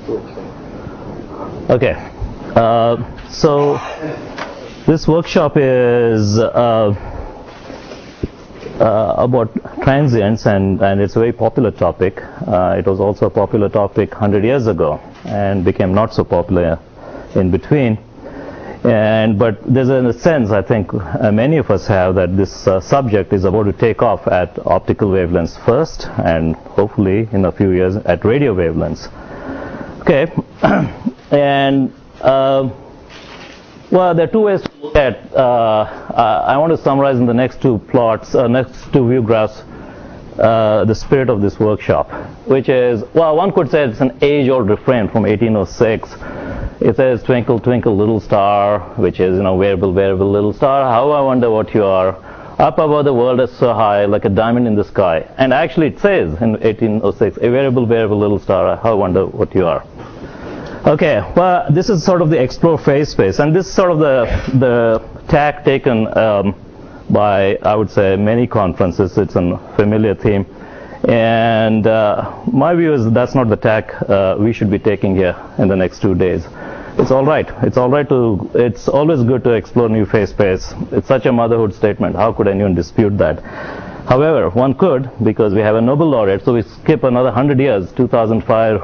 Okay, so this workshop is about transients, and it's a very popular topic. It was also a popular topic 100 years ago and became not so popular in between. But there's a sense, I think many of us have, that this subject is about to take off at optical wavelengths first, and hopefully in a few years at radio wavelengths. Okay, and well, there are two ways to look at. I want to summarize in the next two plots, next two view graphs, the spirit of this workshop, which is, well, one could say it's an age-old refrain from 1806. It says, "Twinkle, twinkle, little star," which is, variable, variable, little star. How I wonder what you are. Up above the world is so high, like a diamond in the sky. And actually it says in 1806, "A variable, variable, little star. How I wonder what you are." Okay, well, this is sort of the explore phase space, and this is sort of the tack taken by, I would say, many conferences. It's a familiar theme, and my view is that's not the tack we should be taking here in the next 2 days. It's all right. It's all right to. It's always good to explore new phase space. It's such a motherhood statement. How could anyone dispute that? However, one could, because we have a Nobel laureate, so we skip another 100 years, 2005.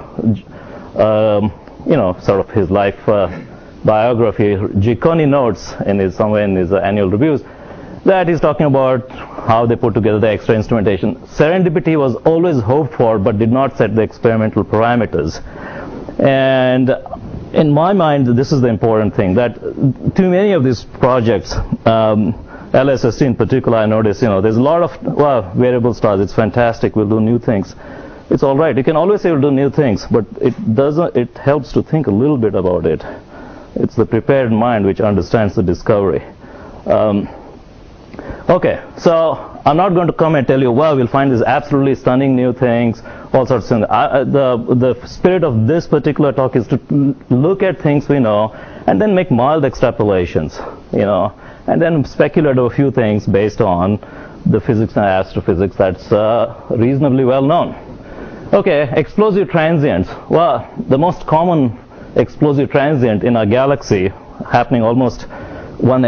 Sort of his life biography. Gicconi notes somewhere in his annual reviews that he's talking about how they put together the extra instrumentation. Serendipity was always hoped for, but did not set the experimental parameters. And in my mind, this is the important thing, that too many of these projects, LSST in particular, I notice, there's a lot of, variable stars. It's fantastic. We'll do new things. It's all right. You can always say we'll do new things, but it helps to think a little bit about it. It's the prepared mind which understands the discovery. Okay, so I'm not going to come and tell you, well, we'll find these absolutely stunning new things, all sorts of things. The spirit of this particular talk is to look at things we know and then make mild extrapolations, and then speculate a few things based on the physics and astrophysics that's reasonably well known. Okay, explosive transients. Well, the most common explosive transient in our galaxy, happening almost one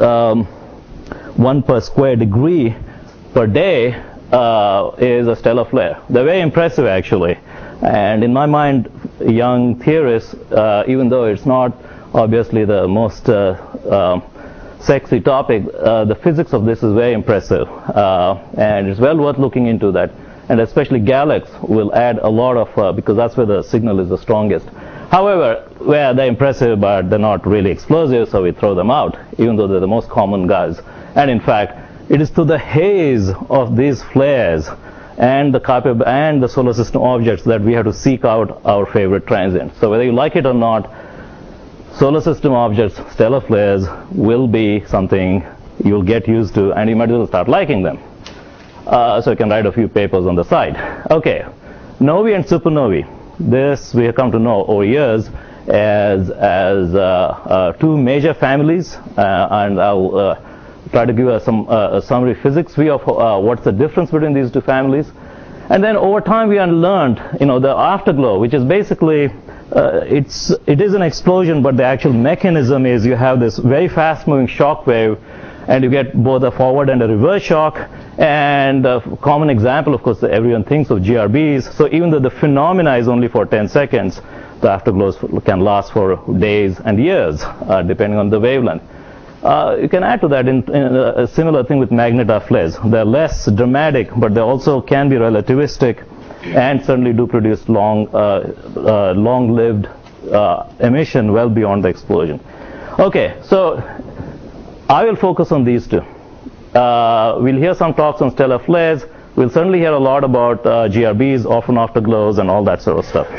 per square degree per day, is a stellar flare. They're very impressive, actually. And in my mind, young theorists, even though it's not obviously the most sexy topic, the physics of this is very impressive. And it's well worth looking into that. And especially GALEX will add a lot of, because that's where the signal is the strongest. However, they're impressive, but they're not really explosive, so we throw them out, even though they're the most common guys. And in fact, it is through the haze of these flares and the solar system objects that we have to seek out our favorite transients. So whether you like it or not, solar system objects, stellar flares, will be something you'll get used to, and you might as well start liking them. So you can write a few papers on the side. Okay, novae and supernovae. This we have come to know over years as two major families, and I'll try to give us a summary physics view of what's the difference between these two families. And then over time we have learned, the afterglow, which is basically it is an explosion, but the actual mechanism is you have this very fast-moving shock wave, and you get both a forward and a reverse shock. And a common example, of course, everyone thinks of GRBs. So even though the phenomena is only for 10 seconds, the afterglows can last for days and years, depending on the wavelength. You can add to that in a similar thing with magnetar flares. They're less dramatic, but they also can be relativistic, and certainly do produce long-lived emission well beyond the explosion. Okay, so I will focus on these two. We'll hear some talks on stellar flares. We'll certainly hear a lot about GRBs, orphan afterglows, and all that sort of stuff.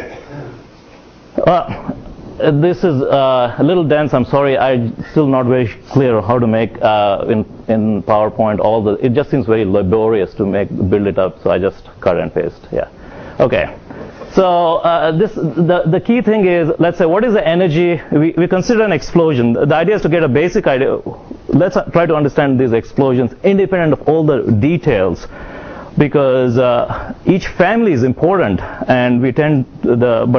This is a little dense. I'm sorry. I'm still not very clear how to make in PowerPoint it just seems very laborious to build it up. So I just cut and paste. Yeah. Okay. So the key thing is, let's say, what is the energy? We consider an explosion. The idea is to get a basic idea. Let's try to understand these explosions independent of all the details. because each family is important, and we tend to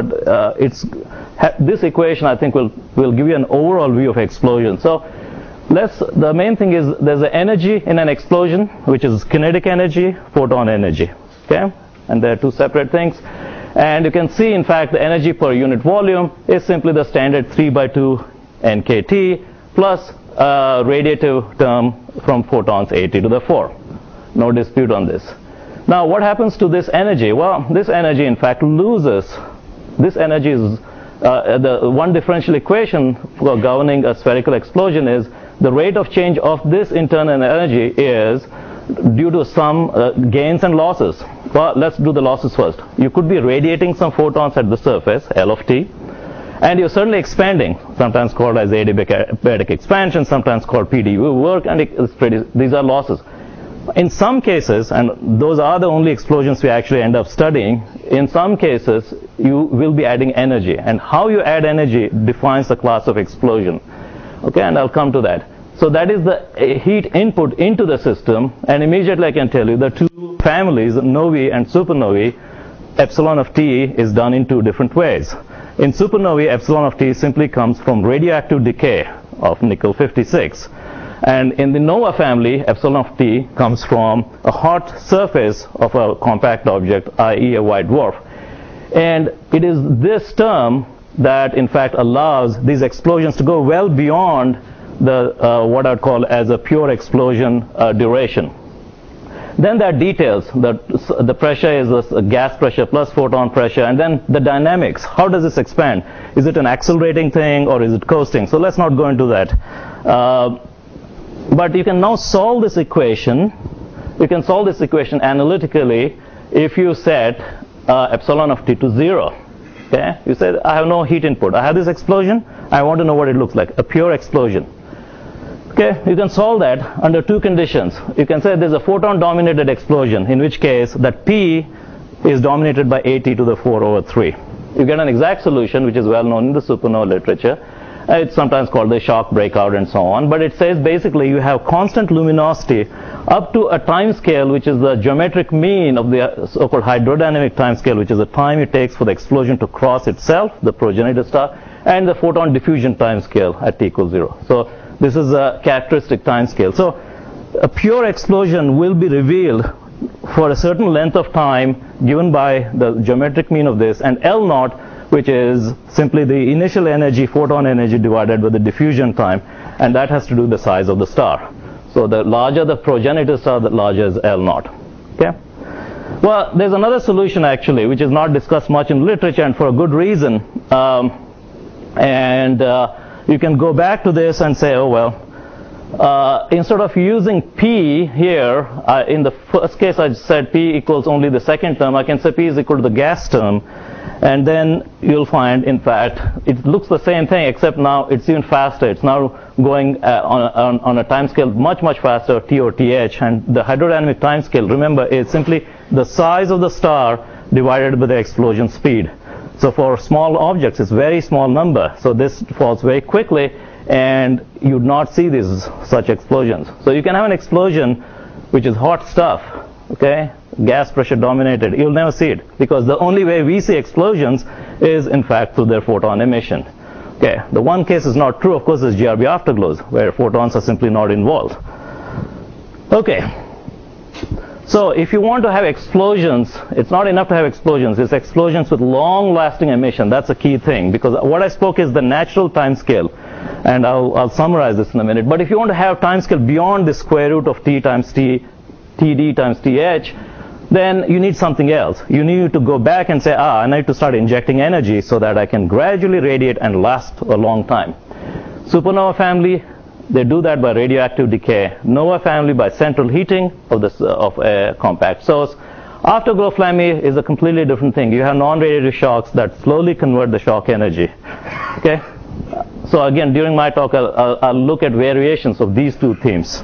this equation I think will give you an overall view of explosion. So the main thing is there's an energy in an explosion, which is kinetic energy, photon energy, okay? And they're two separate things. And you can see, in fact, the energy per unit volume is simply the standard 3/2 nkt plus radiative term from photons AT to the 4. No dispute on this. Now, what happens to this energy? Well, this energy, in fact, loses. This energy is the one differential equation for governing a spherical explosion is the rate of change of this internal energy is due to some gains and losses. Well, let's do the losses first. You could be radiating some photons at the surface, L of t, and you're certainly expanding, sometimes called as adiabatic expansion, sometimes called PdU work, and these are losses. In some cases, and those are the only explosions we actually end up studying, in some cases you will be adding energy, and how you add energy defines the class of explosion. Okay, and I'll come to that. So that is the heat input into the system, and immediately I can tell you the two families, novae and supernovae, epsilon of t is done in two different ways. In supernovae, epsilon of t simply comes from radioactive decay of nickel 56. And in the nova family, epsilon of t comes from a hot surface of a compact object, i.e. a white dwarf. And it is this term that in fact allows these explosions to go well beyond the what I'd call as a pure explosion duration. Then there are details. The pressure is a gas pressure plus photon pressure, and then the dynamics. How does this expand? Is it an accelerating thing or is it coasting? So let's not go into that. But you can now solve this equation. You can solve this equation analytically if you set epsilon of t to 0. Okay? You said, I have no heat input. I have this explosion. I want to know what it looks like, a pure explosion. Okay? You can solve that under two conditions. You can say there's a photon-dominated explosion, in which case that P is dominated by AT to the 4 over 3. You get an exact solution, which is well known in the supernova literature. It's sometimes called the shock breakout and so on. But it says basically you have constant luminosity up to a time scale which is the geometric mean of the so-called hydrodynamic time scale, which is the time it takes for the explosion to cross itself, the progenitor star, and the photon diffusion time scale at t equals 0. So this is a characteristic time scale. So a pure explosion will be revealed for a certain length of time given by the geometric mean of this, and L naught, which is simply the initial energy, photon energy, divided by the diffusion time, and that has to do with the size of the star. So the larger the progenitor star, the larger is L naught. Okay? Well, there's another solution actually, which is not discussed much in literature, and for a good reason. You can go back to this and say, oh well, instead of using P here, in the first case I said P equals only the second term, I can say P is equal to the gas term. And then you'll find, in fact, it looks the same thing, except now it's even faster. It's now going on a time scale much, much faster, T or TH. And the hydrodynamic time scale, remember, is simply the size of the star divided by the explosion speed. So for small objects, it's a very small number. So this falls very quickly, and you'd not see such explosions. So you can have an explosion which is hot stuff, okay? Gas pressure dominated. You'll never see it, because the only way we see explosions is in fact through their photon emission. Okay, the one case is not true, of course, is GRB afterglows, where photons are simply not involved. Okay, so if you want to have explosions, it's not enough to have explosions. It's explosions with long-lasting emission. That's a key thing, because what I spoke is the natural time scale, and I'll summarize this in a minute. But if you want to have time scale beyond the square root of T times T, TD times TH, then you need something else. You need to go back and say, I need to start injecting energy so that I can gradually radiate and last a long time. Supernova family, they do that by radioactive decay. Nova family by central heating of a compact source. Afterglow family is a completely different thing. You have non-radiative shocks that slowly convert the shock energy. Okay? So again, during my talk, I'll look at variations of these two themes.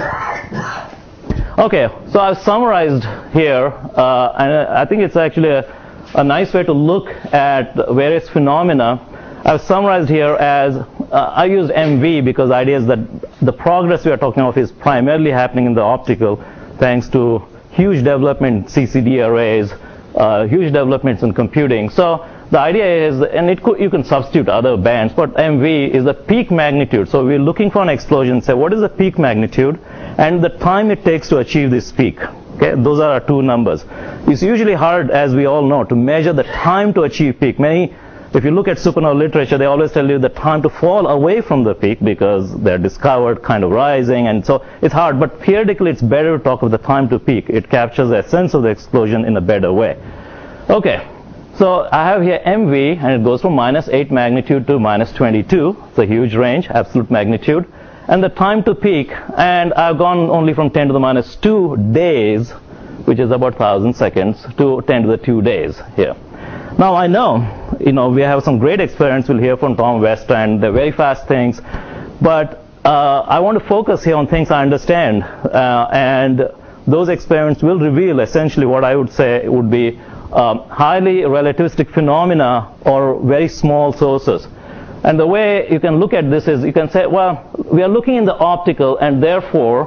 Okay, so I've summarized here, and I think it's actually a nice way to look at various phenomena. I've summarized here as, I used MV because the idea is that the progress we are talking of is primarily happening in the optical, thanks to huge development in CCD arrays, huge developments in computing. So the idea is, and you can substitute other bands, but MV is the peak magnitude. So we're looking for an explosion, say what is the peak magnitude and the time it takes to achieve this peak. Okay, those are our two numbers. It's usually hard, as we all know, to measure the time to achieve peak. If you look at supernova literature, they always tell you the time to fall away from the peak because they're discovered kind of rising, and so it's hard. But theoretically, it's better to talk of the time to peak. It captures the essence of the explosion in a better way. Okay, so I have here MV, and it goes from -8 magnitude to -22. It's a huge range, absolute magnitude. And the time to peak, and I've gone only from 10 to the -2 days, which is about 1,000 seconds, to 10 to the 2 days here. Now I know, we have some great experiments. We'll hear from Tom West, and they're very fast things. But I want to focus here on things I understand. And those experiments will reveal essentially what I would say would be highly relativistic phenomena or very small sources. And the way you can look at this is you can say, well, we are looking in the optical, and therefore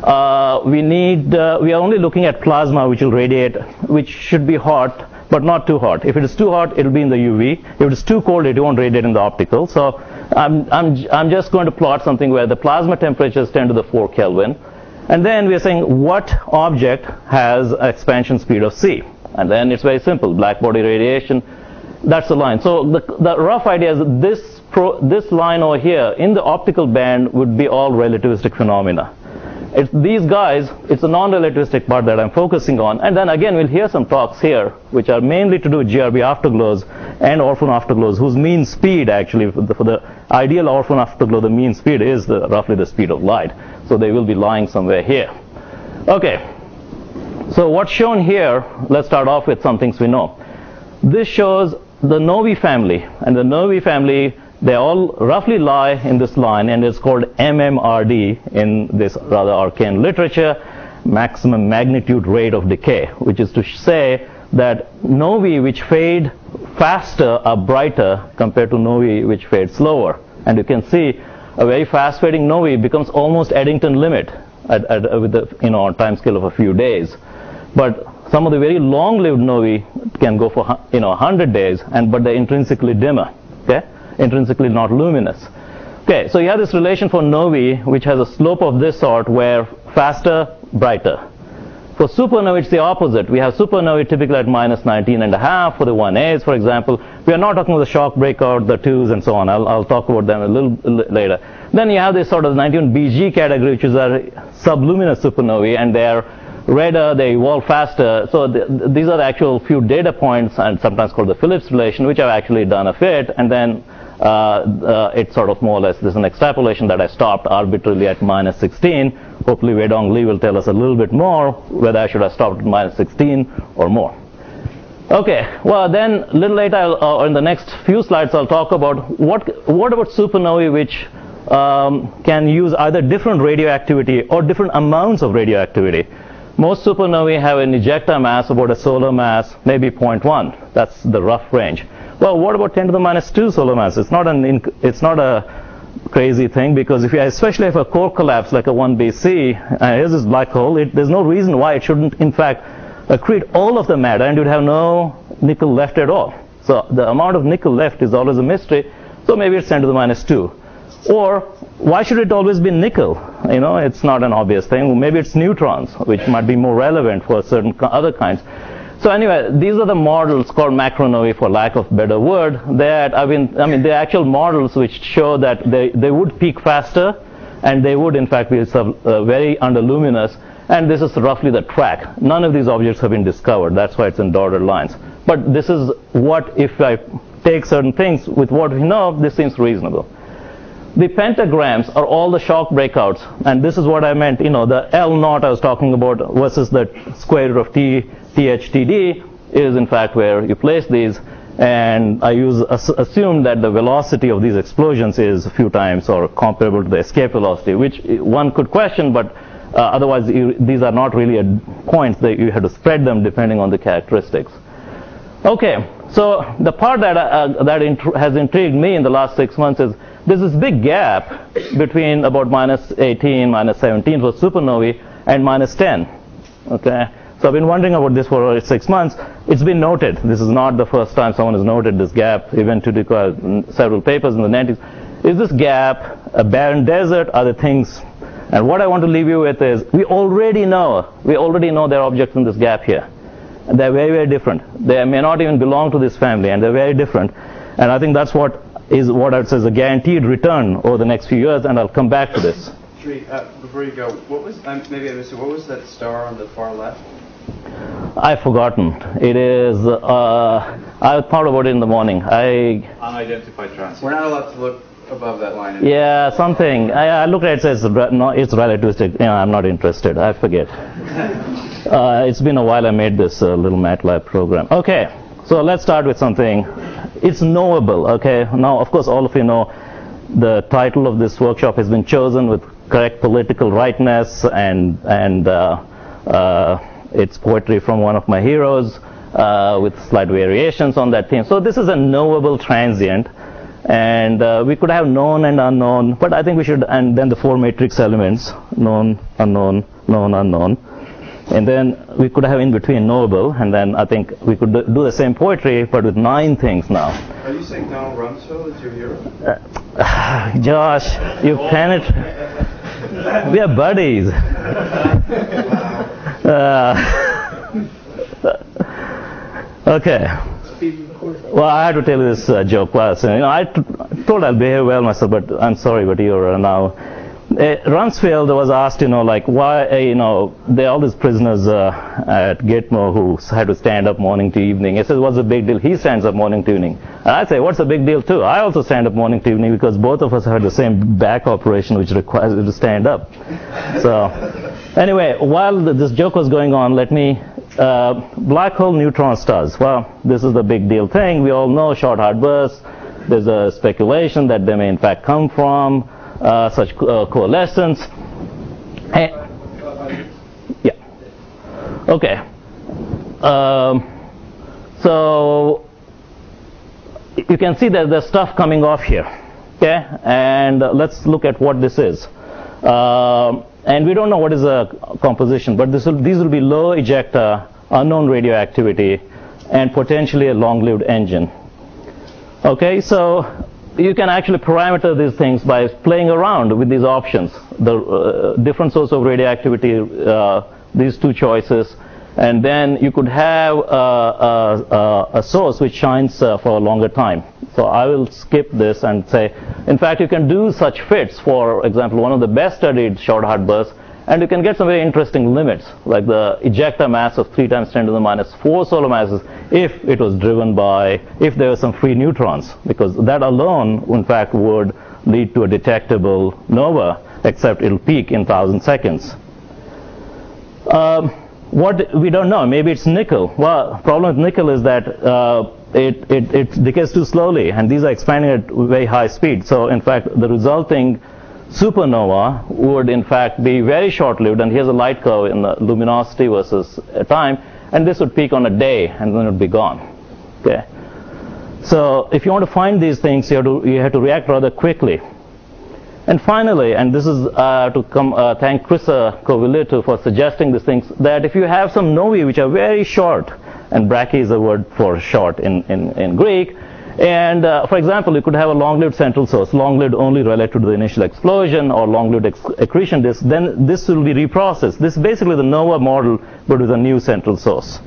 we are only looking at plasma which will radiate, which should be hot, but not too hot. If it is too hot, it will be in the UV. If it is too cold, it won't radiate in the optical. So I'm just going to plot something where the plasma temperature is 10 to the 4 Kelvin. And then we are saying what object has expansion speed of c. And then it's very simple, black body radiation. That's the line. So the rough idea is that this line over here in the optical band would be all relativistic phenomena. These guys, it's the non-relativistic part that I'm focusing on. And then again, we'll hear some talks here, which are mainly to do with GRB afterglows and orphan afterglows, whose mean speed actually, for the ideal orphan afterglow, the mean speed is roughly the speed of light. So they will be lying somewhere here. Okay. So what's shown here, let's start off with some things we know. This shows the Novi family. And the Novi family, they all roughly lie in this line, and it's called MMRD in this rather arcane literature, maximum magnitude rate of decay, which is to say that novae which fade faster are brighter compared to novae which fade slower. And you can see a very fast fading novae becomes almost Eddington limit with a time scale of a few days. But some of the very long-lived novae can go for 100 days, but they're intrinsically dimmer. Okay, intrinsically not luminous. Okay, so you have this relation for novae which has a slope of this sort where faster, brighter. For supernovae, it's the opposite. We have supernovae typically at -19.5 for the 1As, for example. We are not talking about the shock breakout, the 2s, and so on. I'll talk about them a little later. Then you have this sort of 91 BG category, which is a subluminous supernovae, and they're redder, they evolve faster. So these are the actual few data points, and sometimes called the Phillips relation, which I've actually done a fit, and then it's sort of more or less, there's an extrapolation that I stopped arbitrarily at -16. Hopefully Wei-Dong Li will tell us a little bit more whether I should have stopped at -16 or more. Okay, well then a little later, in the next few slides, I'll talk about what about supernovae which can use either different radioactivity or different amounts of radioactivity. Most supernovae have an ejecta mass about a solar mass, maybe 0.1. That's the rough range. Well, what about 10 to the -2 solar mass? It's not a crazy thing, because especially if a core collapse like a 1bc, here's this black hole, there's no reason why it shouldn't in fact accrete all of the matter, and you'd have no nickel left at all. So the amount of nickel left is always a mystery. So maybe it's 10 to the -2. Or why should it always be nickel? It's not an obvious thing. Maybe it's neutrons, which might be more relevant for certain other kinds. So anyway, these are the models called macronovae, for lack of better word, that the actual models which show that they would peak faster, and they would in fact be very underluminous, and this is roughly the track. None of these objects have been discovered. That's why it's in dotted lines. But this is what, if I take certain things with what we know, this seems reasonable. The pentagrams are all the shock breakouts, and this is what I meant, the L0 I was talking about versus the square root of THTD is in fact where you place these, and I assume that the velocity of these explosions is a few times or comparable to the escape velocity, which one could question, but otherwise these are not really points that you have to spread them depending on the characteristics. Okay, so the part that has intrigued me in the last 6 months is there's this big gap between about -18, -17 for supernovae and -10. Okay, So I've been wondering about this for 6 months. It's been noted. This is not the first time someone has noted this gap. Even to several papers in the 90s. Is this gap a barren desert? Are there things? And what I want to leave you with is we already know there are objects in this gap here. And they're very, very different. They may not even belong to this family, and they're very different. And I think that's what I would say is a guaranteed return over the next few years, and I'll come back to this. Sri, before you go, what was, maybe I missed it, what was that star on the far left? I've forgotten. It is, I thought about it in the morning. Unidentified transit. We're not allowed to look above that line. Yeah, something. I looked at it, it says it's relativistic. I'm not interested. I forget. It's been a while I made this little MATLAB program. Okay, so let's start with something. It's knowable, okay? Now, of course, all of you know the title of this workshop has been chosen with correct political rightness, and it's poetry from one of my heroes with slight variations on that theme. So this is a knowable transient, and we could have known and unknown, but I think we should, and then the 4 matrix elements, known, unknown, known, unknown. And then we could have in between knowable, and then I think we could do the same poetry, but with 9 things now. Are you saying Donald Rumsfeld is your hero? Josh, you penetrate. We are buddies. Okay. Well, I had to tell you this joke. I told I'll behave well myself, but I'm sorry, but you're now. Rumsfeld was asked, why, there are all these prisoners at Gitmo who had to stand up morning to evening. He says, what's the big deal? He stands up morning to evening. And I say, what's the big deal too? I also stand up morning to evening because both of us had the same back operation which requires you to stand up. So, anyway, while this joke was going on, let me, black hole neutron stars. Well, this is the big deal thing. We all know short hard bursts. There's a speculation that they may in fact come from such coalescence. Yeah. Okay. So you can see that there's stuff coming off here. Okay. And let's look at what this is. And we don't know what is the composition, but these will be low ejecta, unknown radioactivity, and potentially a long-lived engine. Okay. So you can actually parameter these things by playing around with these options, the different source of radioactivity, these 2 choices, and then you could have a source which shines for a longer time. So I will skip this and say, in fact, you can do such fits, for example, one of the best studied short hard bursts, and you can get some very interesting limits, like the ejecta mass of 3 × 10⁻⁴ solar masses, if it was driven by, if there were some free neutrons, because that alone, in fact, would lead to a detectable nova, except it'll peak in 1,000 seconds. What we don't know, maybe it's nickel. Well, the problem with nickel is that it decays too slowly, and these are expanding at very high speed. So, in fact, the resulting supernova would in fact be very short-lived, and here's a light curve in the luminosity versus time, and this would peak on a day and then it would be gone. Okay. So if you want to find these things, you have to react rather quickly. And finally, and this is to thank Chris Kovillitu for suggesting these things, that if you have some novae which are very short, and brachy is a word for short in Greek, and for example, you could have a long-lived central source, long-lived only relative to the initial explosion, or long-lived accretion disk, then this will be reprocessed. This is basically the nova model, but with a new central source.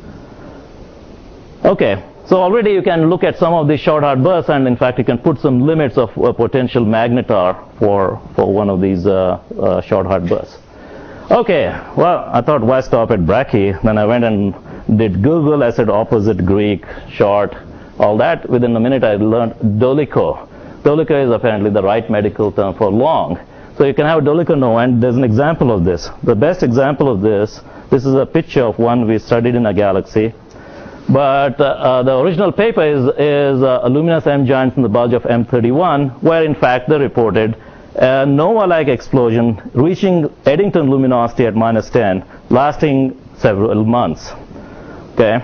Okay, so already you can look at some of these short hard bursts, and in fact you can put some limits of potential magnetar for one of these short hard bursts. Okay, well, I thought why stop at brachy? Then I went and did Google. I said opposite Greek, short, all that. Within a minute I learned dolicho. Dolicho is apparently the right medical term for long. So you can have a dolicho nova, and there's an example of this. The best example of this is a picture of one we studied in a galaxy. But the original paper is a luminous M giant in the bulge of M31, where in fact they reported a nova-like explosion reaching Eddington luminosity at -10, lasting several months. Okay,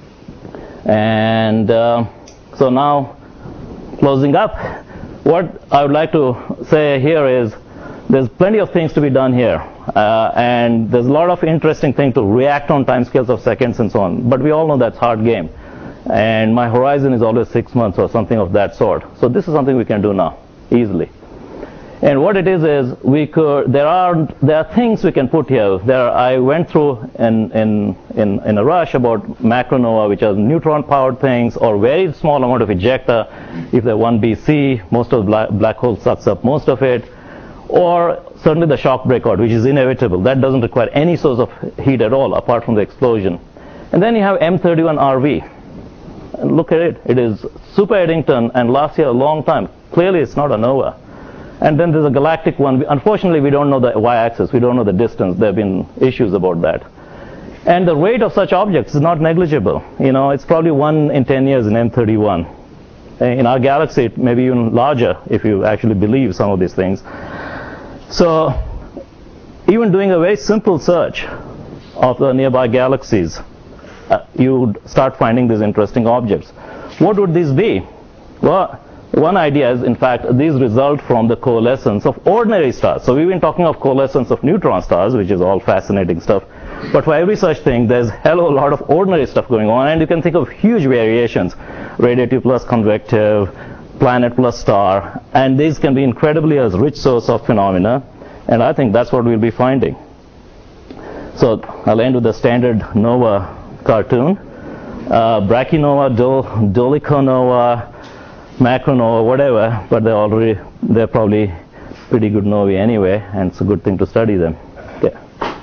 and so now closing up, what I would like to say here is there's plenty of things to be done here. And there's a lot of interesting things to react on timescales of seconds and so on. But we all know that's hard game. And my horizon is always 6 months or something of that sort. So this is something we can do now, easily. And what it is we could, there are things we can put here. I went through in a rush about macronova, which are neutron-powered things, or very small amount of ejecta. If they're 1 BC, most of the black hole sucks up most of it. Or certainly the shock breakout, which is inevitable. That doesn't require any source of heat at all, apart from the explosion. And then you have M31RV. And look at it. It is super Eddington and lasts here a long time. Clearly, it's not a nova. And then there's a galactic one. Unfortunately, we don't know the y-axis. We don't know the distance. There have been issues about that. And the rate of such objects is not negligible. It's probably 1 in 10 years in M31. In our galaxy, it may be even larger if you actually believe some of these things. So even doing a very simple search of the nearby galaxies, you would start finding these interesting objects. What would these be? Well, one idea is, in fact, these result from the coalescence of ordinary stars. So we've been talking of coalescence of neutron stars, which is all fascinating stuff. But for every such thing, there's a hell of a lot of ordinary stuff going on. And you can think of huge variations, radiative plus convective, planet plus star. And these can be incredibly a rich source of phenomena. And I think that's what we'll be finding. So I'll end with the standard nova cartoon. Brachynova, dolichonova, macronova, whatever, but they're probably pretty good novae anyway, and it's a good thing to study them. Okay.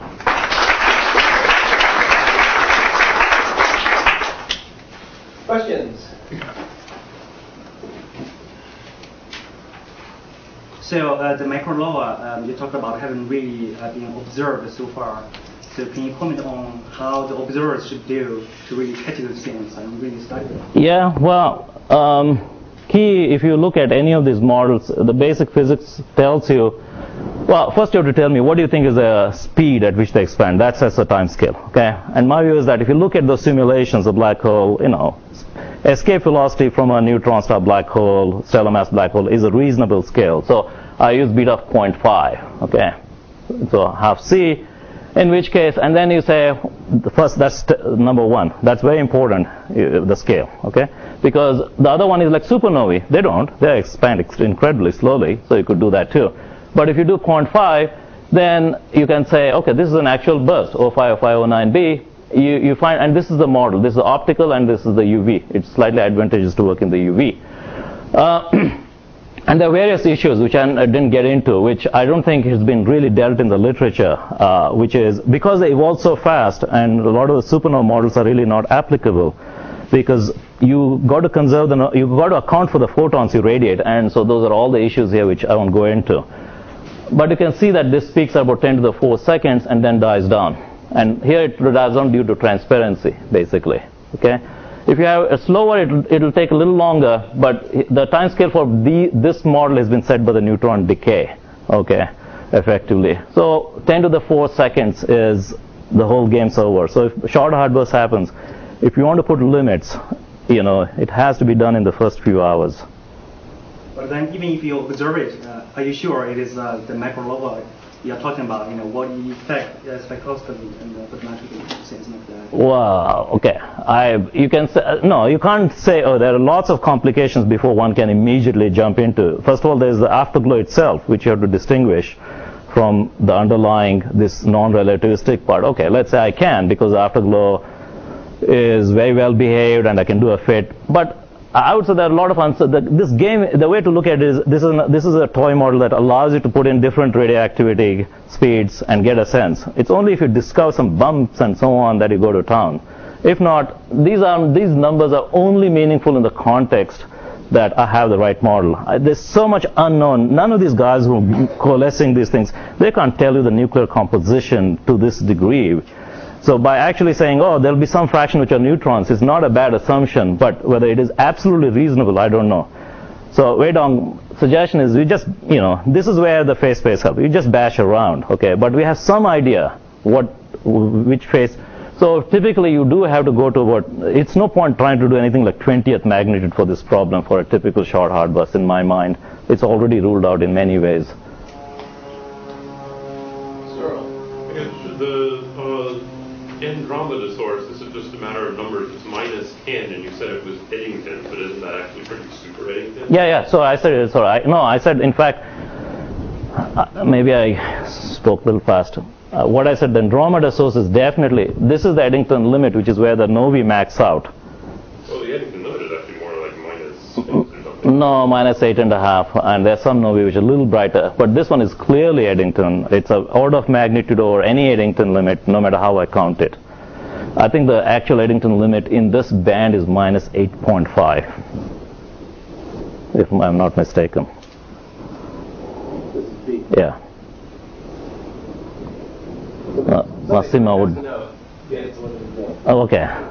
Questions? So the macronova, you talked about haven't really been observed so far. So can you comment on how the observers should do to really catch those things and really study them? Yeah, well, key, if you look at any of these models, the basic physics tells you, well, first you have to tell me what do you think is the speed at which they expand. That sets the time scale, okay? And my view is that if you look at those simulations of black hole, escape velocity from a neutron star black hole, stellar mass black hole is a reasonable scale. So I use beta of 0.5, okay? So half C, in which case, and then you say, first, that's number one. That's very important, the scale, okay? Because the other one is like supernovae. They don't. They expand incredibly slowly, so you could do that too. But if you do 0.5, then you can say, okay, this is an actual burst, 050509b. You find, and this is the model. This is the optical, and this is the UV. It's slightly advantageous to work in the UV. And there are various issues which I didn't get into, which I don't think has been really dealt in the literature, which is because they evolve so fast, and a lot of the supernova models are really not applicable, because you got to conserve you got to account for the photons you radiate, and so those are all the issues here which I won't go into. But you can see that this peaks at about 10 to the 4 seconds and then dies down, and here it dies down due to transparency, basically. Okay. If you have a slower, it'll take a little longer, but the time scale for this model has been set by the neutron decay, okay, effectively. So 10 to the 4 seconds is the whole game's over. So if short hard burst happens, if you want to put limits, it has to be done in the first few hours. But then even if you observe it, are you sure it is the macronova you're talking about, what effect spectroscopy and the photometric things like that? Wow, okay. You can say, no, you can't say, there are lots of complications before one can immediately jump into. First of all, there's the afterglow itself, which you have to distinguish from the underlying, this non-relativistic part. Okay, let's say I can, because the afterglow is very well behaved and I can do a fit. But I would say there are a lot of answers. This game, the way to look at it is, this is a toy model that allows you to put in different radioactivity speeds and get a sense. It's only if you discover some bumps and so on that you go to town. If not, these numbers are only meaningful in the context that I have the right model. There's so much unknown. None of these guys who are coalescing these things, they can't tell you the nuclear composition to this degree. So by actually saying, there'll be some fraction which are neutrons, is not a bad assumption, but whether it is absolutely reasonable, I don't know. So Wei Dong suggestion is we just, this is where the phase space helps. You just bash around, okay? But we have some idea which phase. So typically you do have to go to it's no point trying to do anything like 20th magnitude for this problem for a typical short hard burst in my mind. It's already ruled out in many ways. Cyril. Andromeda source, this is just a matter of numbers. It's minus 10, and you said it was Eddington, but isn't that actually pretty super Eddington? Yeah. So I said it's all right. No, I said, in fact, maybe I spoke a little fast. What I said, the Andromeda source is definitely, this is the Eddington limit, which is where the novae max out. Well, the Eddington limit is actually more like minus 6 or something. No, minus 8.5, and there's some novae which are a little brighter. But this one is clearly Eddington. It's an order of magnitude over any Eddington limit, no matter how I count it. I think the actual Eddington limit in this band is minus 8.5, if I'm not mistaken. Yeah. Massimo would. Oh, okay. Yeah,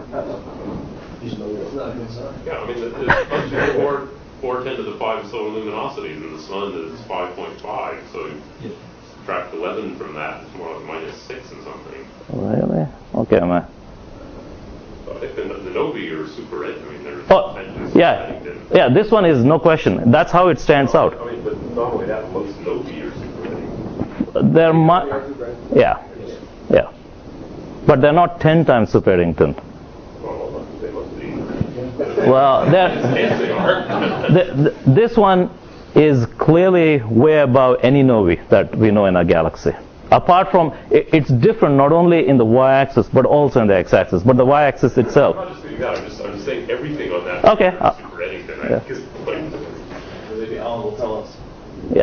I mean, it's 410 to the 5 solar luminosities, and the sun is 5.5, so you subtract 11 from that, it's more like minus 6 and something. Really? Okay, man. So I think the novae are super red. I mean, there's Yeah, this one is no question. That's how it stands out. I mean, but not only that, most novae are super red. Yeah. But they're not 10 times super Eddington. Well, they must be. Well, Yes, they are. this one is clearly way above any novae that we know in our galaxy. Apart from, it's different not only in the y-axis but also in the x-axis. But the y-axis itself. I'm not just saying that. I'm just saying everything on that. Okay. Is super Eddington. Yeah. Because, like, Maybe Alan will tell us. Yeah.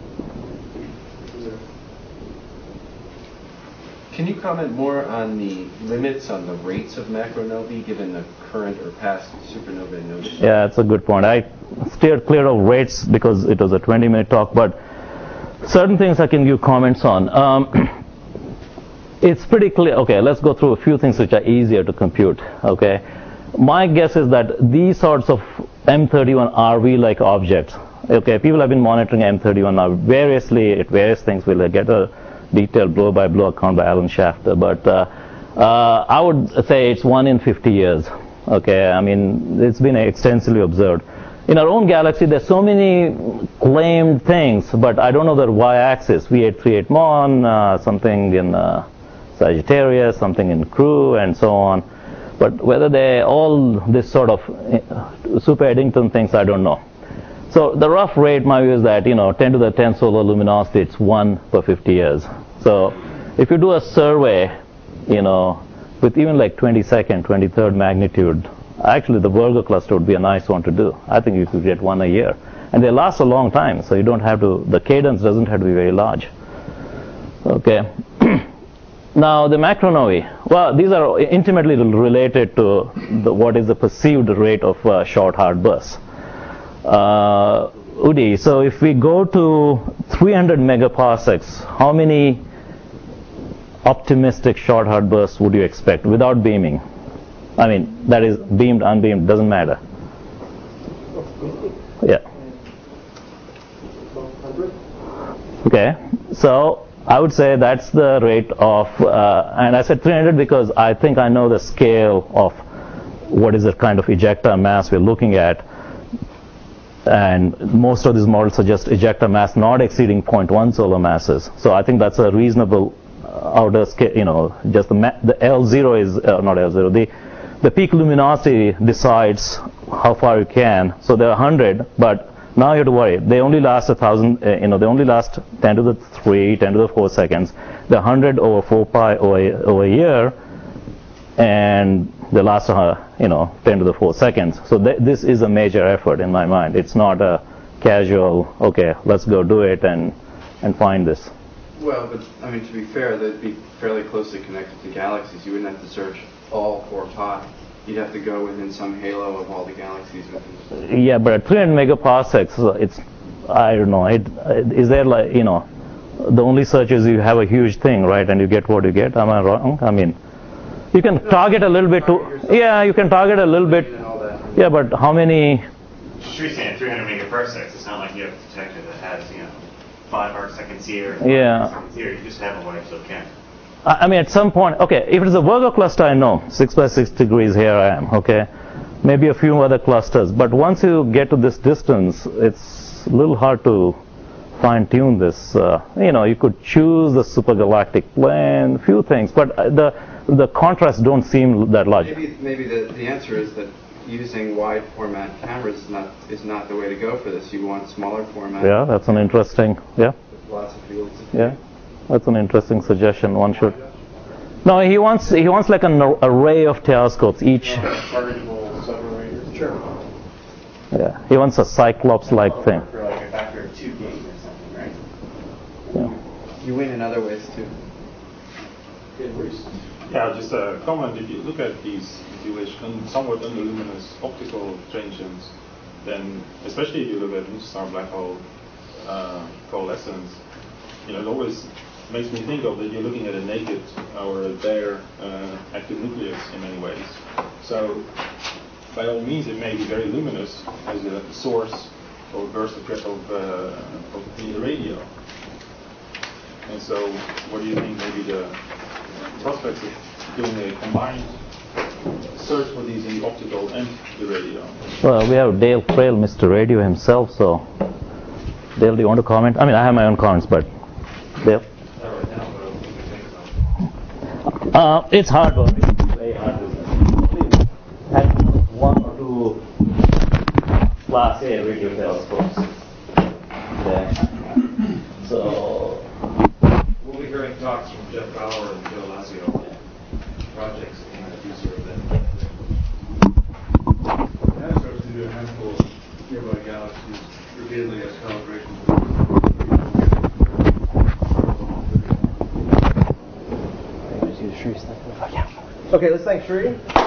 Can you comment more on the limits on the rates of macronovae given the current or past supernova notice? Yeah, that's a good point. I steered clear of rates because it was a 20-minute talk, but certain things I can give comments on. It's pretty clear. Okay, let's go through a few things which are easier to compute. Okay, my guess is that these sorts of M31 RV-like objects. Okay, people have been monitoring M31 now variously at various things. We'll get a detailed blow-by-blow account by Alan Shafter, but I would say it's 1 in 50 years. Okay, I mean, it's been extensively observed. In our own galaxy, there's so many claimed things, but I don't know the y-axis. V838 Mon, something in Sagittarius, something in Crew, and so on. But whether they all this sort of super Eddington things, I don't know. So the rough rate, my view is that 10 to the 10 solar luminosity, it's 1 per 50 years. So if you do a survey, with even like 22nd, 23rd magnitude, actually the Virgo cluster would be a nice one to do. I think you could get 1 a year, and they last a long time. So you don't have to. The cadence doesn't have to be very large. Okay. Now the macronovae. Well, these are intimately related to what is the perceived rate of short hard bursts. Udi, so if we go to 300 megaparsecs, how many optimistic short hard bursts would you expect without beaming? I mean, that is beamed, unbeamed, doesn't matter. Yeah. Okay, so I would say that's the rate of, and I said 300 because I think I know the scale of what is the kind of ejecta mass we're looking at. And most of these models suggest ejecta mass not exceeding 0.1 solar masses. So I think that's a reasonable outer scale, just the L0 is, not L0, the peak luminosity decides how far you can. So there are 100, but now you have to worry. They only last 1,000, they only last 10 to the 3, 10 to the 4 seconds. The 100 over 4 pi over a year, and they last 10 to the 4 seconds. So this is a major effort in my mind. It's not a casual, okay, let's go do it and find this. Well, but I mean, to be fair, they'd be fairly closely connected to galaxies. You wouldn't have to search all 4 pi. You'd have to go within some halo of all the galaxies within. Yeah, but at 300 megaparsecs, it's, I don't know, is there like, the only search is you have a huge thing, right, and you get what you get. Am I wrong? I mean, you can target a little bit too. Yeah, you can target a little bit. Yeah, but how many? You're saying 300 megaparsecs. It's not like you have a detector that has 5 arc seconds here. Yeah. Seconds here. You just have a wide field camera. I mean, at some point, okay, if it's a Virgo cluster, I know 6 by 6 degrees. Here I am. Okay, maybe a few other clusters. But once you get to this distance, it's a little hard to fine-tune this. You could choose the supergalactic plane, few things, but the the contrast don't seem that large. Maybe the answer is that using wide format cameras is not the way to go for this. You want smaller format. Yeah, that's an interesting. Yeah. With lots of fields of Yeah, view. that's an interesting suggestion. One should. No, he wants like an array of telescopes, each. Chargeable submarine. Sure. Yeah, he wants a Cyclops-like thing. For like a factor of 2 gauge or something, right? Yeah. You win in other ways too. Yeah, just a comment. If you look at these, if you wish, somewhat underluminous optical transients, then especially if you look at neutron black hole coalescence, it always makes me think of that you're looking at a naked or a bare active nucleus in many ways. So by all means, it may be very luminous as a source or burst of the radio. And so, what do you think maybe the prospects of doing a combined search for these in the optical and the radio? Well, we have Dale Frail, Mr. Radio himself, so Dale, do you want to comment? I mean, I have my own comments, but Dale? It's hard work. It's very hard business. Had one or two Class A radio telescopes. Okay. So We'll be hearing talks from Jeff Bauer and Joe Lazio on projects that kind of do sort of that. That starts to do a handful of nearby galaxies repeatedly as calibrations. Okay, let's thank Sri.